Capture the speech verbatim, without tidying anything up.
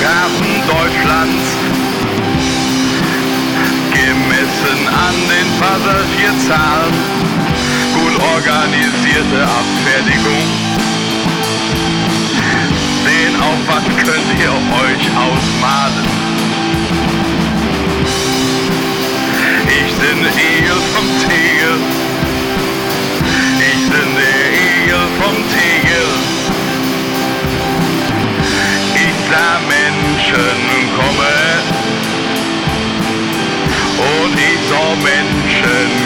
Flughafen Deutschlands. Gemessen an den Passagierzahlen, gut organisierte Abfertigung. Den Aufwand könnt ihr euch ausmalen. Ich bin Egel vom Tegel, ich bin der Egel vom Tegel. Ich sah Menschen kommen und ich sah Menschen